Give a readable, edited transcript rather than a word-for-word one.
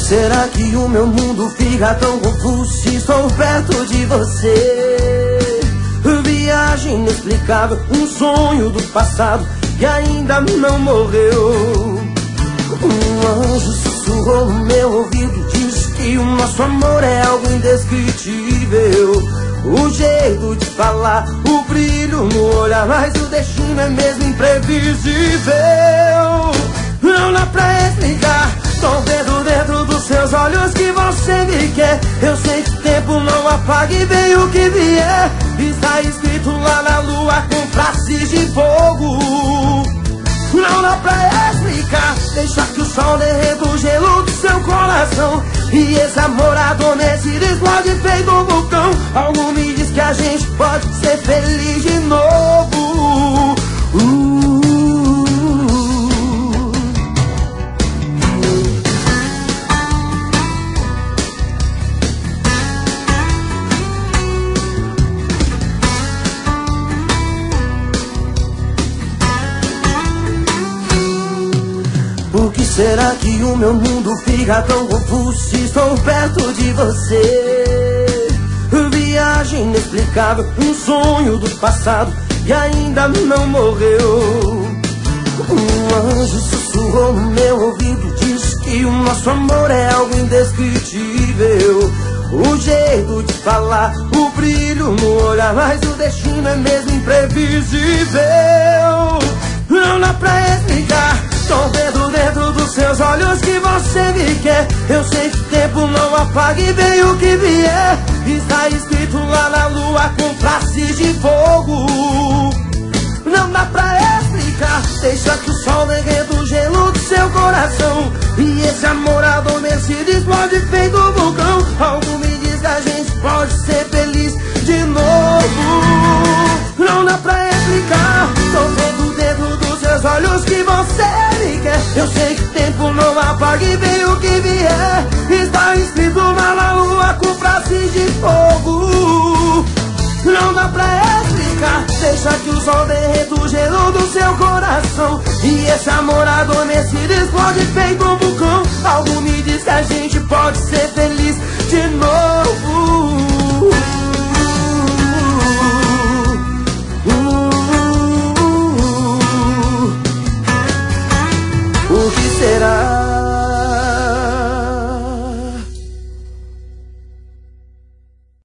será que o meu mundo fica tão confuso se estou perto de você? Viagem inexplicável, um sonho do passado que ainda não morreu. Um anjo sussurrou no meu ouvido, diz que o nosso amor é algo indescritível. O jeito de falar, o brilho no olhar, mas o destino é mesmo imprevisível. Não dá pra explicar, tô vendo dentro dos seus olhos que você me quer. Eu sei que o tempo não apaga e vem o que vier. Está escrito lá na lua com frases de fogo. Não dá pra explicar, deixa que o sol derreta o gelo do seu coração. E esse amor adormece e explode feito um vulcão. Algo me diz que a gente pode ser feliz de novo. Por que será que o meu mundo fica tão confuso se estou perto de você? Viagem inexplicável, um sonho do passado que ainda não morreu. Um anjo sussurrou no meu ouvido, diz que o nosso amor é algo indescritível. O jeito de falar, o brilho no olhar, mas o destino é mesmo imprevisível. Não dá pra explicar, tô vendo dentro dos seus olhos que você me quer. Eu sei que o tempo não apaga e vem o que vier. Está escrito lá na lua com frases de fogo. Não dá pra explicar, deixa que o sol derreta o gelo do seu coração. E esse amor adormecido explode feito um vulcão. Algo me diz que a gente pode ser feliz de novo. Não dá pra explicar, tô vendo dentro dos seus olhos que você me quer. Eu sei que o tempo não apaga e vem o que vier. Está escrito lá na lua com frases de fogo. Não dá pra explicar, deixa que o sol derreta o gelo do seu coração. E esse amor adormecido explode feito um vulcão. Algo me diz que a gente pode ser feliz